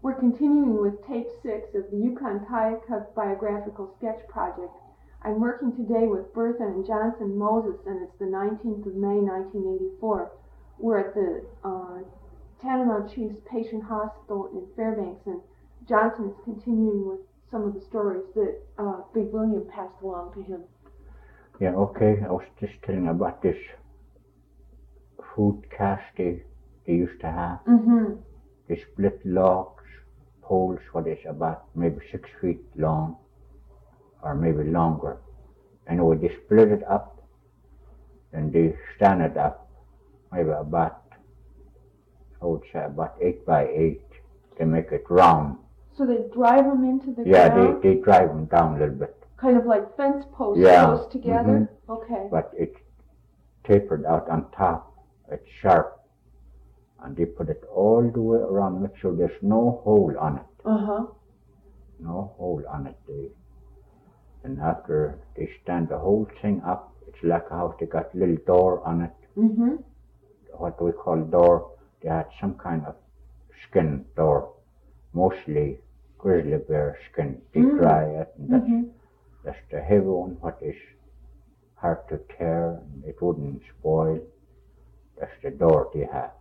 We're continuing with tape 6 of the Yukon Tayakuk Biographical Sketch Project. I'm working today with Bertha and Johnson Moses, and it's the 19th of May, 1984. We're at the Tanana Chiefs Patient Hospital in Fairbanks, and Johnson is continuing with some of the stories that Big William passed along to him. Yeah, okay. I was just telling about this food cache they used to have. Mm-hmm. They split logs, poles, what is about maybe 6 feet long, or maybe longer. Anyway, they split it up, and they stand it up, maybe about, I would say about 8 by 8. They make it round. So they drive them into the Yeah, ground? they drive them down a little bit. Kind of like fence posts close together? Mm-hmm. Okay. But it's tapered out on top. It's sharp. And they put it all the way around, make sure there's no hole on it. Uh-huh. No hole on it. And after they stand the whole thing up, it's like a house. They got a little door on it. Mm-hmm. What we call door. They had some kind of skin door, mostly grizzly bear skin. They dry it, and that's the heavy one. What is hard to tear, and it wouldn't spoil. That's the door they have.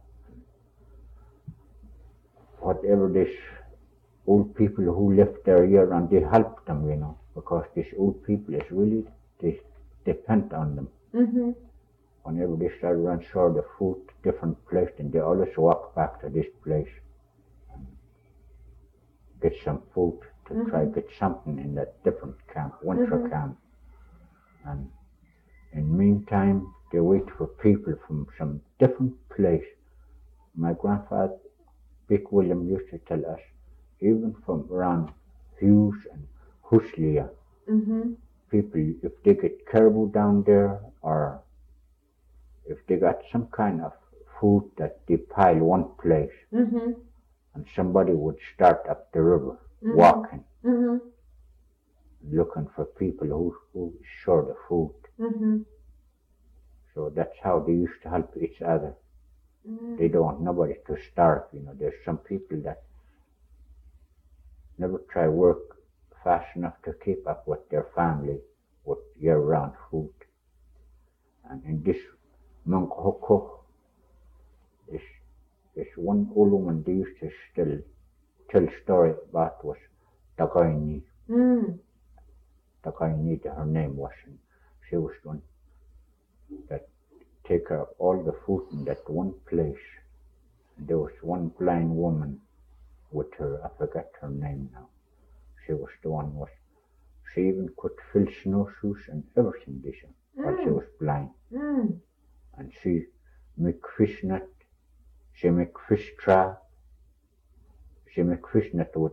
Whatever these old people who lived there year and they helped them, because these old people is really, they depend on them. Mm-hmm. Whenever they start run short of food, different place, then they always walk back to this place and get some food to try to get something in that different camp, winter camp. And in meantime, they wait for people from some different place. My grandfather, Big William, used to tell us, even from around Hughes and Huslia, people, if they get caribou down there, or if they got some kind of food that they pile one place, and somebody would start up the river, walking, looking for people who is short of food. So that's how they used to help each other. They don't want nobody to starve. There's some people that never try work fast enough to keep up with their family with year-round food. And in this Munkhoko, this one old woman they used to still tell story about was Takaini. Takaini, her name was, and she was one that take care of all the food in that one place. And there was one blind woman with her, I forget her name now. She was the one she even could fill snowshoes and everything this while she was blind. And she make fish net, she make fish trap, she make fish net with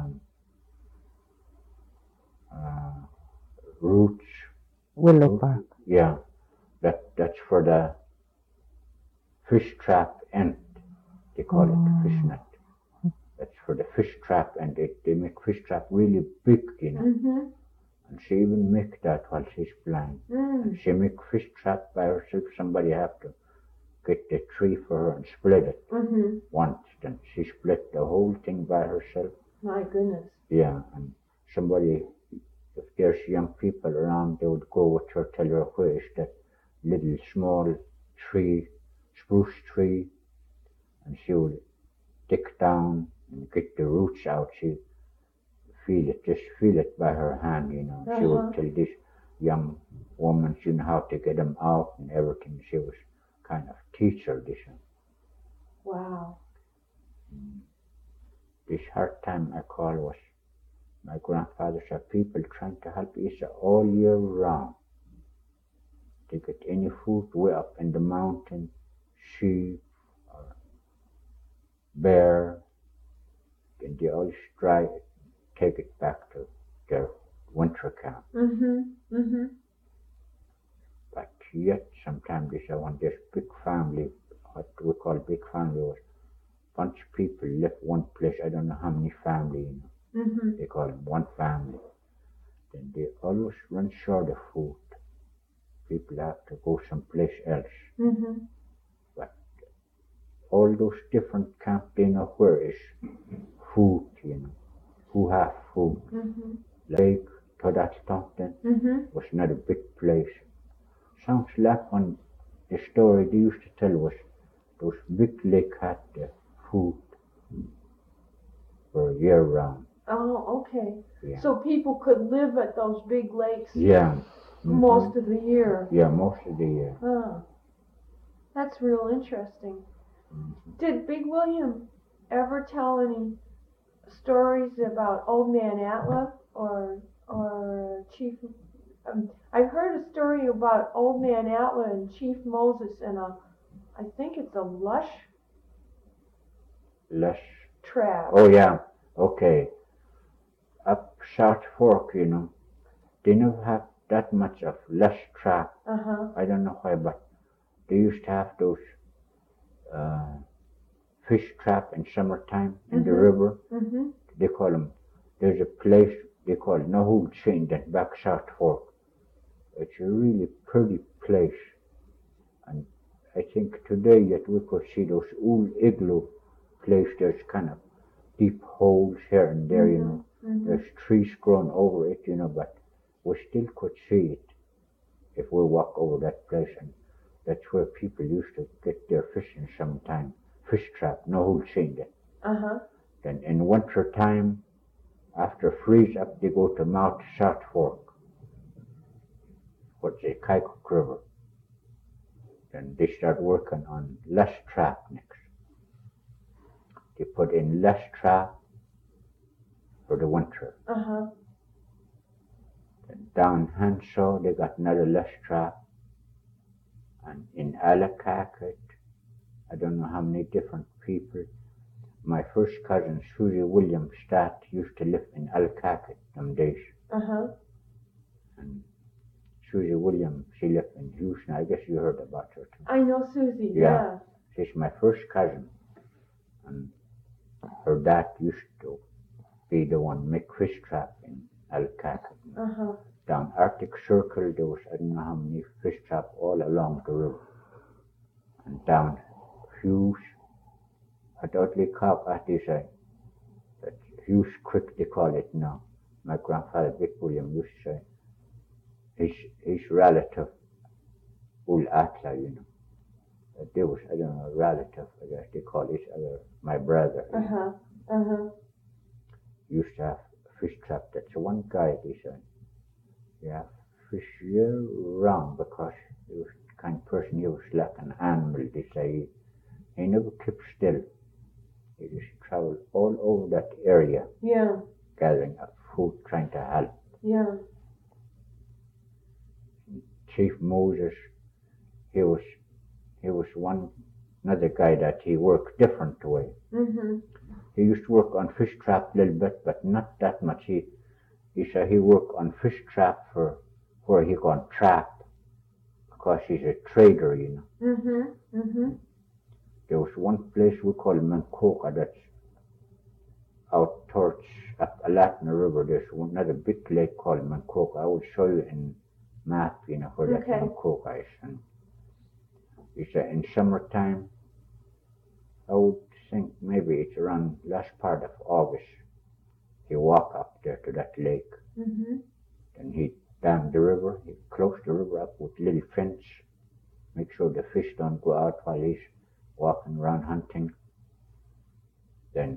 roots. Willow bark. Yeah, that's for the fish trap end. They call it fish net. That's for the fish trap, and they make fish trap really big, And she even make that while she's blind. And she make fish trap by herself. Somebody have to get the tree for her and split it once. Then she split the whole thing by herself. My goodness. Yeah, and somebody, if there's young people around, they would go with her, tell her where is that little small tree, spruce tree, and she would dig down and get the roots out. She just feel it by her hand, She would tell this young woman, how to get them out and everything. She was kind of teacher, this one. Wow. This hard time I call was my grandfather said people trying to help each other all year round. They get any food way up in the mountain, sheep or bear, then they always try to take it back to their winter camp. But yet sometimes they say when this big family, what we call big family, was bunch of people live one place. I don't know how many family, They call them one family. Then they always run short of food. People have to go someplace else. But all those different camps, they know where is food another big place. Sounds like when the story they used to tell was those big lake had the food for year round. Oh, okay. Yeah. So people could live at those big lakes Yeah. most of the year. Yeah, most of the year. Huh. That's real interesting. Did Big William ever tell any stories about Old Man Atla or Chief? I've heard a story about Old Man Atla and Chief Moses and I think it's a lush trap. Oh yeah. Okay. Up South Fork, you know, they never have that much of lush trap. I don't know why, but they used to have those fish trap in summertime in the river. They call them. There's a place they call Nahul Chain that back South Fork. It's a really pretty place, and I think today yet we could see those old igloo place. There's kind of deep holes here and there, you know. There's trees growing over it, you know, but we still could see it if we walk over that place, and that's where people used to get their fish in sometime. Fish trap, Nahul Chain then. Then in winter time, after freeze up, they go to Mount South Fork, what's the Kaikouk River. Then they start working on less trap next. They put in less trap for the winter. Then down Hansaw, they got another less trap. And in Allakaket, I don't know how many different people. My first cousin, Susie Williams Stat, used to live in Allakaket them days. And Susie Williams, she lived in Houston. I guess you heard about her too. I know Susie, yeah. She's my first cousin. And her dad used to be the one make fish trap in Allakaket. Down Arctic Circle, there was I don't know how many fish trap all along the river. And down Hughes, at Utley Cock, at this that Hughes Creek they call it now. My grandfather Big William used to say his relative Ul Atla, you know. There was I don't know a relative, I guess they call each other my brother. Used to have fish trap. That's one guy they said. Yeah, fish year round because he was the kind of person he was like an animal, they say. He never kept still. He just traveled all over that area. Yeah. Gathering up food, trying to help. Yeah. Chief Moses, he was another guy that he worked different way. He used to work on fish trap a little bit, but not that much. He said he worked on fish trap for where he gone trap because he's a trader, you know. There was one place we call Mancoca that's out towards up Alatna River. There's another big lake called Mancoca. I will show you in map, you know, where that Mancoca is. And he said in summertime, I would think maybe it's around last part of August. He walk up there to that lake. Then he dam the river. He close the river up with little fence. Make sure the fish don't go out while he's walking around hunting. Then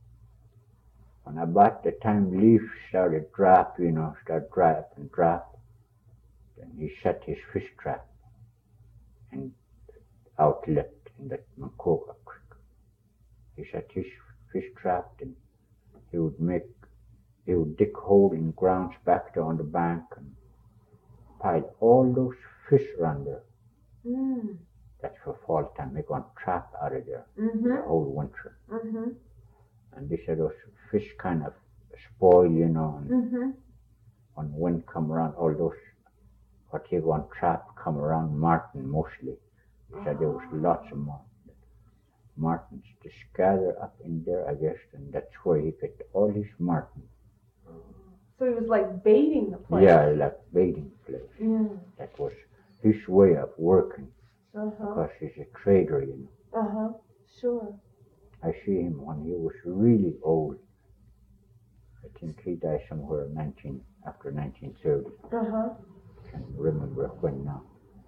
when about the time leaves started drop, you know, start dry up and drop, then he set his fish trap and outlet in that Mancoca Creek. He set his fish trap and he would dig hole in grounds back there on the bank and pile all those fish around there. That's for fall time. They're going to trap out of there the whole winter. And they said those fish kind of spoil, you know, and when wind come around, all those what he going to trap come around marten mostly. He said there was lots of marten. Martens just gather up in there, I guess, and that's where he get all his marten. So he was like baiting the place. Yeah, like baiting place. That was his way of working because he's a trader, you know. Sure. I see him when he was really old. I think he died somewhere after 1930. can remember when now.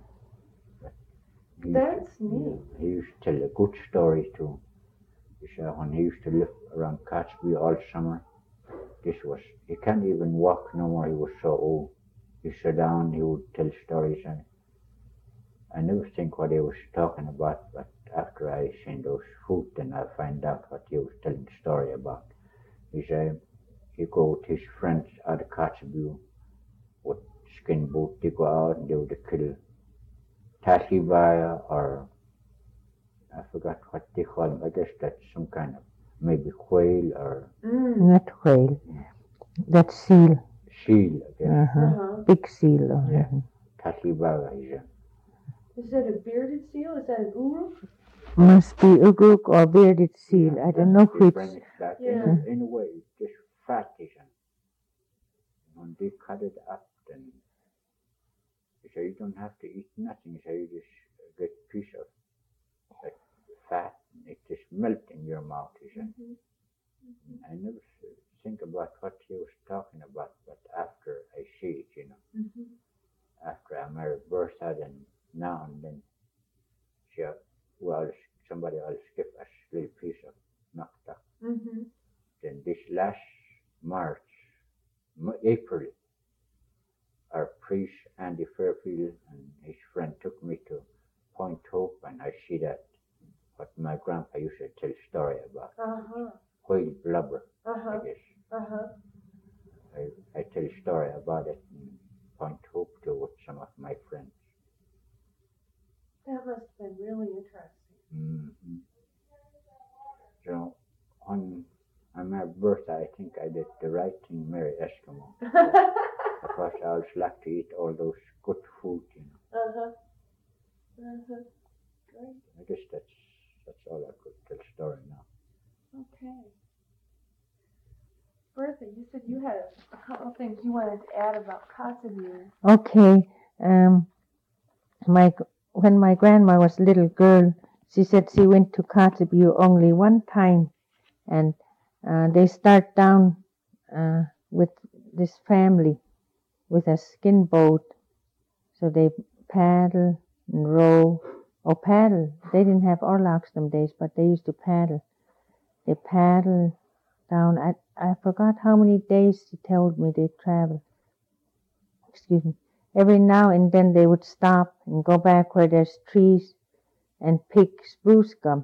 That's neat. He used to tell a good story too. He said when he used to live around Catchby all summer, he can't even walk no more, he was so old. He sat down, he would tell stories, and I never think what he was talking about, but after I seen those food, then I find out what he was telling the story about. He said he go with his friends out of Catchby with skin boot, they go out and they would kill Tatlibaya, or I forgot what they call them. I guess that's some kind of maybe quail or Not whale. That's seal. seal, I guess. Big seal. Yeah. Tatlibaya is Is that a bearded seal? Is that an uruk? Must be ugruk or bearded seal. I don't know they which. bring it back Yeah. in a way, just fat is when they cut it up, then so you don't have to eat nothing, so you just get a piece of like, fat, and it just melt in your mouth. I never think about what he was talking about, but after I see it, after I married Bertha, then now and then somebody else give us a little piece of nakta. Then this last March, April, our priest Andy Fairfield and his friend took me to Point Hope, and I see that what my grandpa used to tell story about whale blubber. I guess I tell a story about it in Point Hope too with some of my friends. That must have been really interesting. So on my birthday, I think I did the right thing, marry Eskimo. Because I always like to eat all those good food, Great. I guess that's all I could tell story now. Okay. Bertha, you said you had a couple of things you wanted to add about Kotzebue. Okay. When my grandma was a little girl, she said she went to Kotzebue only one time, and they start down with this family with a skin boat. So they paddle and row, or paddle. They didn't have oarlocks them days, but they used to paddle. They paddle down. I forgot how many days she told me they traveled. Excuse me. Every now and then they would stop and go back where there's trees and pick spruce gum.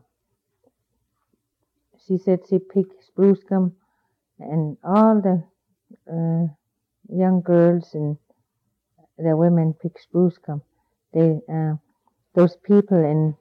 She said she picked spruce gum, and all the young girls and the women pick spruce gum. Those people, and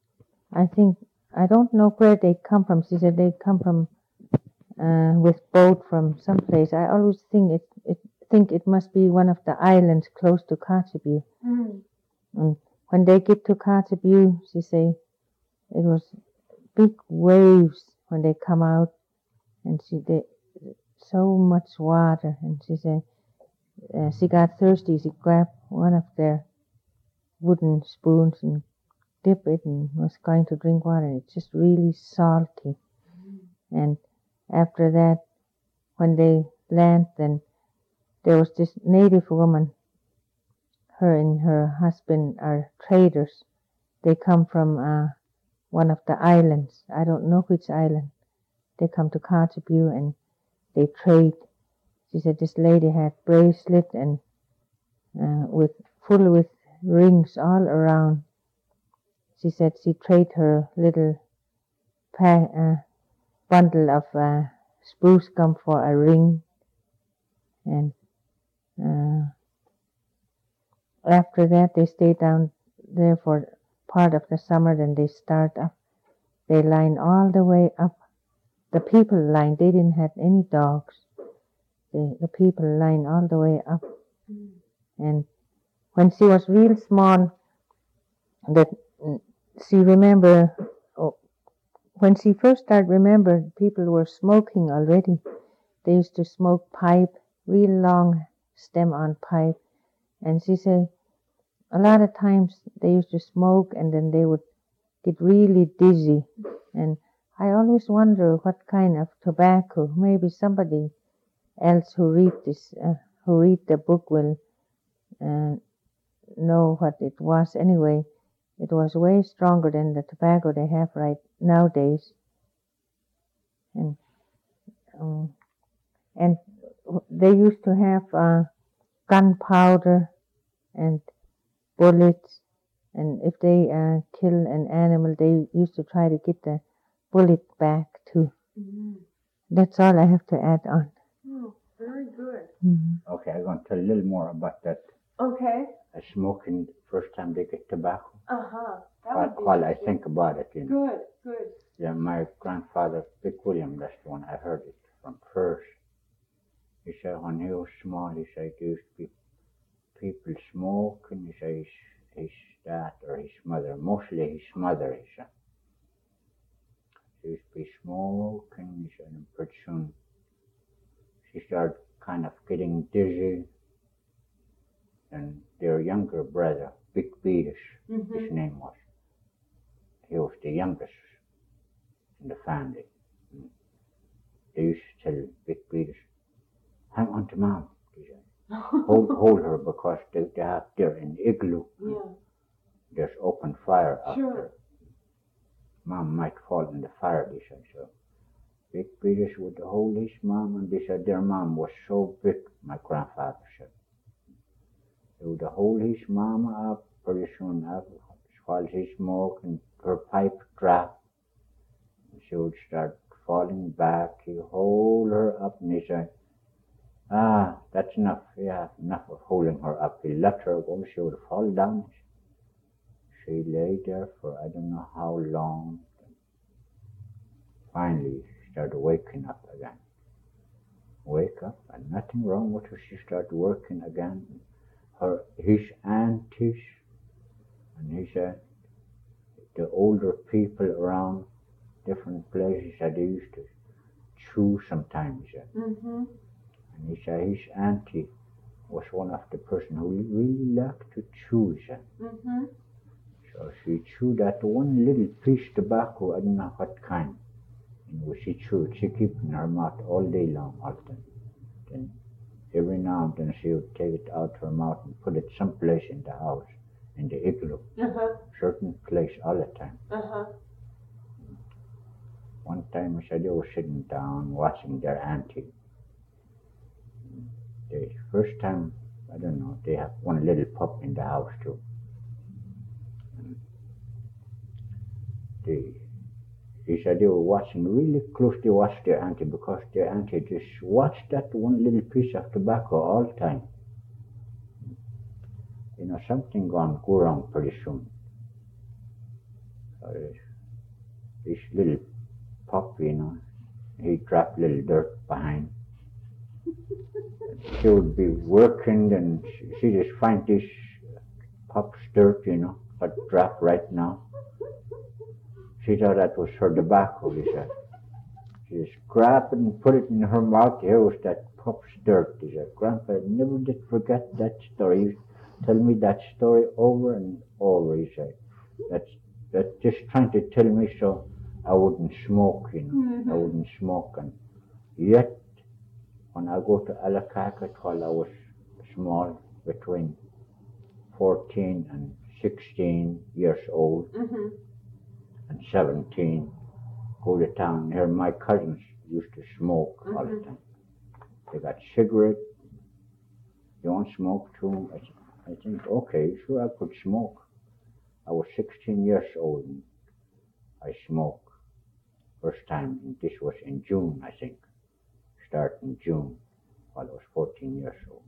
I don't know where they come from. She said they come from with boat from someplace. I always think it must be one of the islands close to Kotzebue. And when they get to Kotzebue, she say it was big waves when they come out, and so much water. And she said she got thirsty. She grabbed one of their wooden spoons and dip it, and was going to drink water. And it's just really salty. And after that, when they land, then there was this native woman. Her and her husband are traders. They come from one of the islands. I don't know which island. They come to Kotzebue and they trade. She said this lady had bracelet and full with rings all around. She said she traded her little bundle of spruce gum for a ring, and after that they stay down there for part of the summer. Then they start up. They line all the way up. The people line. They didn't have any dogs. The people line all the way up. And when she was real small, that she remember when she first started remember, people were smoking already. They used to smoke pipe, real long stem on pipe. And she said a lot of times they used to smoke and then they would get really dizzy. And I always wonder what kind of tobacco. Maybe somebody else who read the book will know what it was anyway. It was way stronger than the tobacco they have right nowadays. Um, and they used to have gunpowder and bullets, and if they kill an animal, they used to try to get the bullet back too. Mm-hmm. That's all I have to add on. Oh, very good. Mm-hmm. Okay, I'm going to tell a little more about that. Okay. Smoking first time they get tobacco. Uh-huh. While I think about it, you know. Good, good. Yeah, my grandfather, Vic William, that's the one I heard it from first. He said when he was small, he said there used to be people smoking. He said his dad or his mother, mostly his mother, he said. She used to be smoking, he said, and pretty soon she started kind of getting dizzy. And their younger brother, Big Beatus, his name was. He was the youngest in the family. They used to tell Big Beatus, hang on to Mom, he said. hold her because they have there in the igloo. Yeah. There's open fire out Sure. there. Mom might fall in the fire, they said. So Big Beatus would hold his mom, and they said their mom was so big, my grandfather said. He would hold his mama up pretty soon while she smoked and her pipe dropped. She would start falling back. He hold her up and he said, that's enough. Yeah, enough of holding her up. He let her go. She would fall down. She lay there for I don't know how long. Finally, she started waking up again. Wake up and nothing wrong with her. She started working again. His aunties, and he said the older people around different places that they used to chew sometimes. He said. Mm-hmm. And he said his auntie was one of the person who really liked to chew. He said. Mm-hmm. So she chewed that one little piece of tobacco, I don't know what kind. And she chewed, she kept it in her mouth all day long, all the time. Then every now and then she would take it out of her mouth and put it someplace in the house, in the igloo, certain place all the time. One time he said they were sitting down watching their auntie. The first time, I don't know, they have one little pup in the house too. He said they were watching really closely, watched their auntie because their auntie just watched that one little piece of tobacco all the time. You know, something gonna go wrong pretty soon. This little pup, you know, he dropped little dirt behind. She would be working and she just find this pup's dirt, you know, but dropped right now. She thought that was her tobacco, he said. She just grabbed it and put it in her mouth. Here was that pup's dirt, he said. Grandpa never did forget that story. He used to tell me that story over and over, he said. That's just trying to tell me so I wouldn't smoke, you know. I wouldn't smoke. And yet, when I go to Allakaket while I was small, between 14 and 16 years old, and 17, go to town. Here my cousins used to smoke all the time. They got cigarettes. You want to smoke too? I think, okay, sure I could smoke. I was 16 years old and I smoked first time. And this was in June, I think. Start in June while I was 14 years old.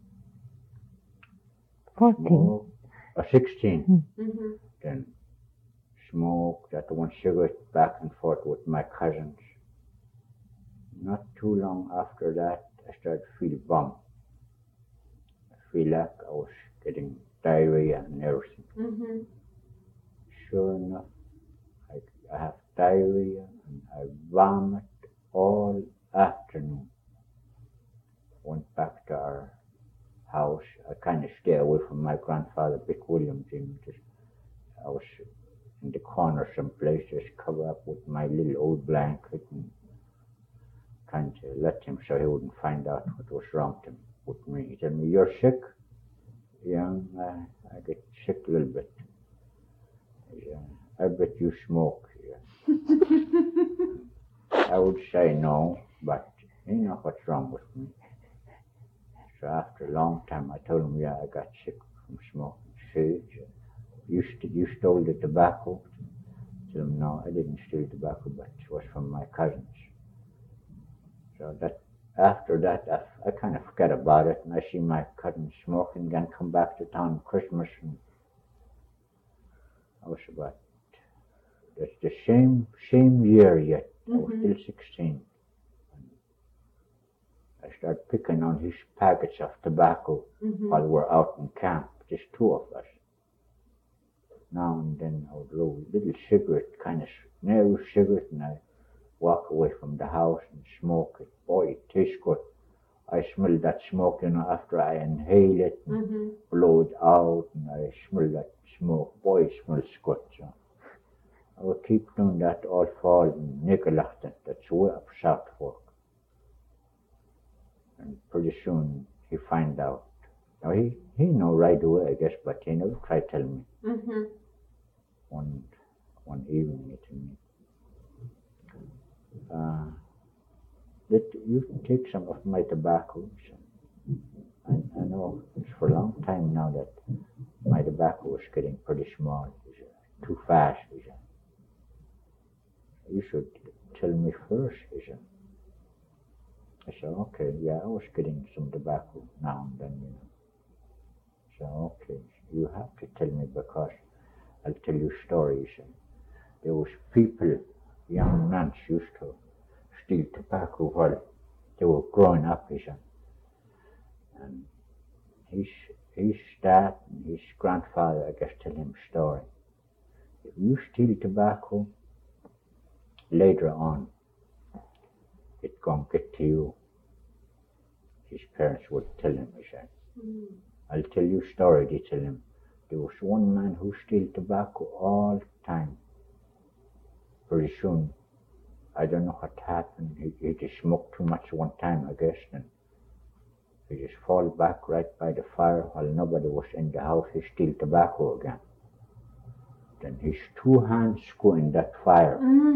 14? 16. Then smoke that one cigarette back and forth with my cousins. Not too long after that, I started to feel bum. I feel like I was getting diarrhea and everything. Sure enough, I have diarrhea and I vomit all afternoon. Went back to our house. I kind of stay away from my grandfather, Vic Williams. I was in the corner someplace, just cover up with my little old blanket and trying to let him so he wouldn't find out what was wrong with me. He told me, you're sick? young, I get sick a little bit. Yeah, I bet you smoke. Yeah. I would say no, but you know what's wrong with me. So after a long time, I told him, yeah, I got sick from smoking. See, you stole the tobacco? I told him, no, I didn't steal tobacco, but it was from my cousins. So that after that, I kind of forget about it, and I see my cousins smoking, then come back to town Christmas, and I was about, that's the same year yet. I was still 16. I started picking on his packets of tobacco while we're out in camp, just two of us. Now and then I would roll a little cigarette, kind of narrow cigarette, and I walk away from the house and smoke it. Boy, it tastes good. I smell that smoke, after I inhale it and blow it out, and I smell that smoke. Boy, it smells good. So I would keep doing that all fall in Nicolachton, that's way up South Fork. And pretty soon he find out. Now he know right away, I guess, but he never tried to tell me. One evening he told me, that you take some of my tobacco. I know it's for a long time now that my tobacco was getting pretty small, too fast. You should tell me first. I said, okay, yeah, I was getting some tobacco now and then, So, okay, you have to tell me because I'll tell you stories. There was people, young nuns used to steal tobacco while they were growing up, And his dad and his grandfather, I guess, tell him a story. If you steal tobacco, later on, it's going to get to you. His parents would tell him, I'll tell you a story, they tell him. There was one man who stole tobacco all the time. Pretty soon, I don't know what happened. He just smoked too much one time, I guess, and he just fall back right by the fire while nobody was in the house. He steal tobacco again. Then his two hands go in that fire.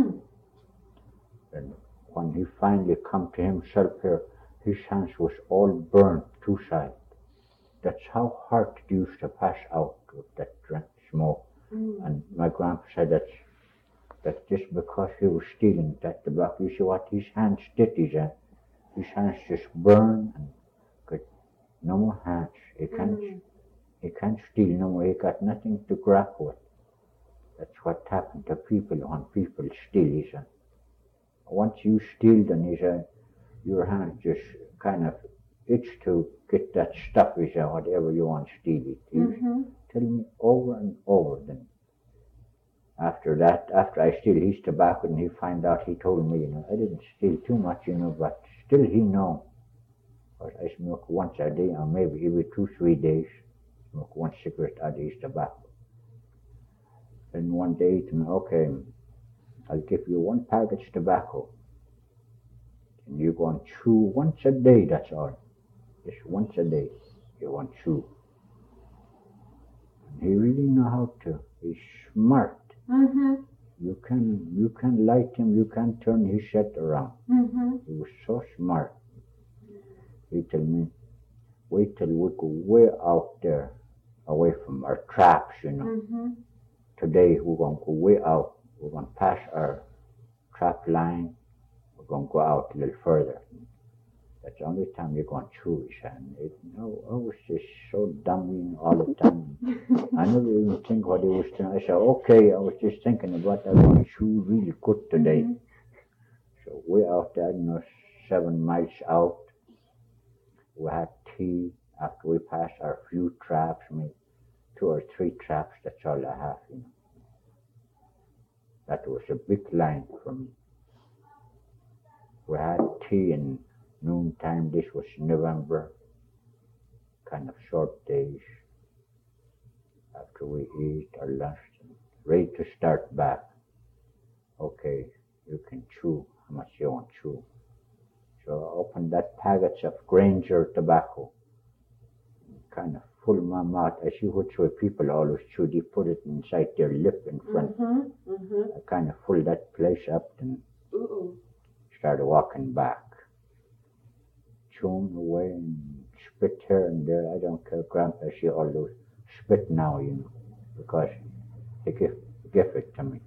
And when he finally come to himself here, his hands was all burnt two sides. That's how hard it used to pass out with that smoke. And my grandpa said that's just because he was stealing that tobacco. You see what his hands did, his hands just burned and got no more hands. He can't steal no more. He got nothing to grab with. That's what happened to people when people steal, Once you steal, then your hands just kind of itch to get that stuff, whatever you want to steal it. He tell me over and over then. After that, after I steal his tobacco and he find out, he told me, I didn't steal too much, but still he know. Because I smoke once a day, or maybe every 2-3 days, smoke one cigarette out of his tobacco. Then one day he told me, okay, I'll give you one package of tobacco. And you're going to chew once a day, that's all. Just once a day, you want to chew. And he really know how to. He's smart. You can light him, you can turn his head around. He was so smart. He told me, wait till we go way out there, away from our traps, Today we're going to go way out. We're going to pass our trap line. We're going to go out a little further. That's the only time you're going to chew, and I was just so dumb all the time. I never even think what he was doing. I said, okay, I was just thinking about I'm going to chew really good today. So way out there, 7 miles out, we had tea after we passed our few traps, maybe 2 or 3 traps, that's all I have, That was a big line for me. We had tea in noontime. This was November, kind of short days. After we eat our lunch, ready to start back. Okay, you can chew how much you want to chew. So I opened that package of Granger tobacco, kind of full of my mouth. I see which way people always chew. They put it inside their lip in front. I kind of full that place up and started walking back. Chewing away and spit here and there. I don't care. Grandpa, see all those spit now, you know, because he give it to me.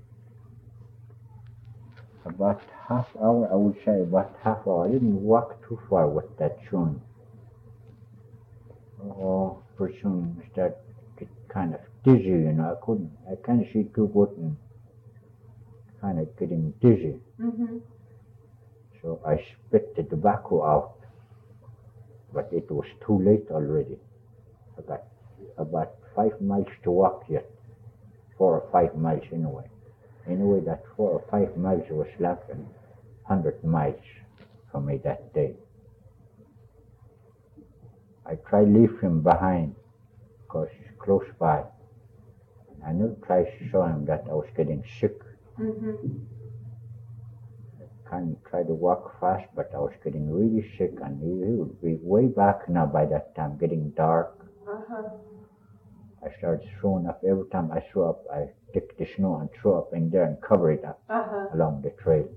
About half hour, I would say about half hour. I didn't walk too far with that chewing. Oh, pretty soon I started get kind of dizzy, you know. I can't see too good and kind of getting dizzy. So I spit the tobacco out, but it was too late already. I got about 5 miles to walk yet, 4 or 5 miles anyway. Anyway, that 4 or 5 miles was less than 100 miles for me that day. I tried to leave him behind because he's close by. I knew try to show him that I was getting sick. I kind of tried to walk fast, but I was getting really sick, and he would be way back now by that time, getting dark. I started throwing up. Every time I threw up, I take the snow and throw up in there and cover it up along the trail.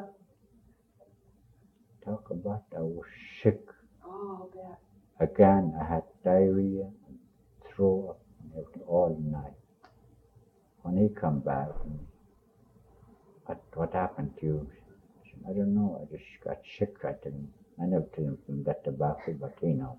Talk about I was sick. Oh, bad. Again, I had diarrhea, and throw up and everything all night. When he come back, what happened to you? I said, I don't know. I just got sick. I never tell him from that tobacco, but he knows.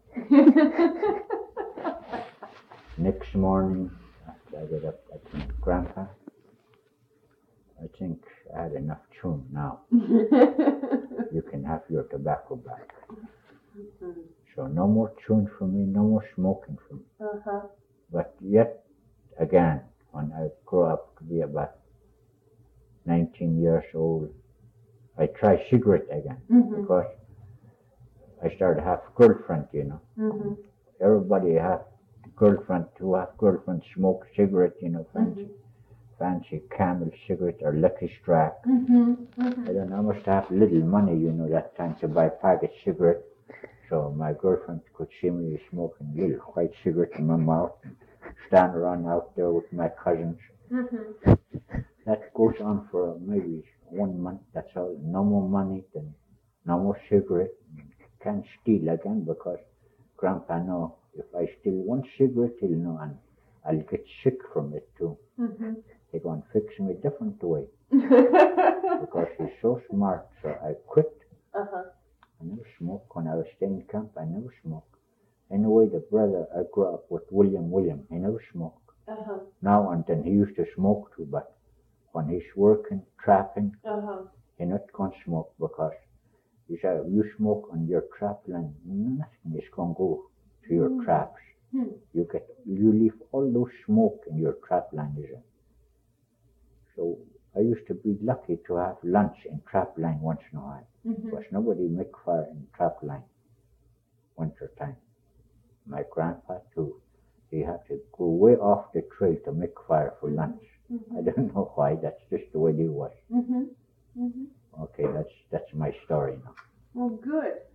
Next morning, after I get up, I think, Grandpa, I think I had enough chewing now. You can have your tobacco back. So no more chewing for me, no more smoking for me. But yet again, when I grew up to be about 19 years old, I tried cigarette again because I started to have girlfriend, you know. Everybody have girlfriend to have girlfriend smoke cigarette, you know, fancy Camel cigarette or Lucky Strike. I don't know, I must have little money, you know, that time to buy packet cigarette. So my girlfriend could see me smoking a little white cigarette in my mouth and stand around out there with my cousins. That goes on for maybe 1 month, that's all. No more money, then no more cigarette. Can't steal again because Grandpa know if I steal 1 cigarette, he'll know and I'll get sick from it too. They're going to fix me a different way because he's so smart. So I quit. I never smoked. When I was staying in camp, I never smoked. Anyway, the brother I grew up with, William, he never smoked. Now and then he used to smoke too, but when he's working, trapping, he's not going to smoke because he said, if you smoke on your trap land, nothing is going to go to your traps. You leave all those smoke in your trap land, isn't it? So I used to be lucky to have lunch in trap line once in a while. Because nobody make fire in trap line winter time. My grandpa too. He had to go way off the trail to make fire for lunch. I don't know why. That's just the way he was. Okay, that's my story now. Well, good.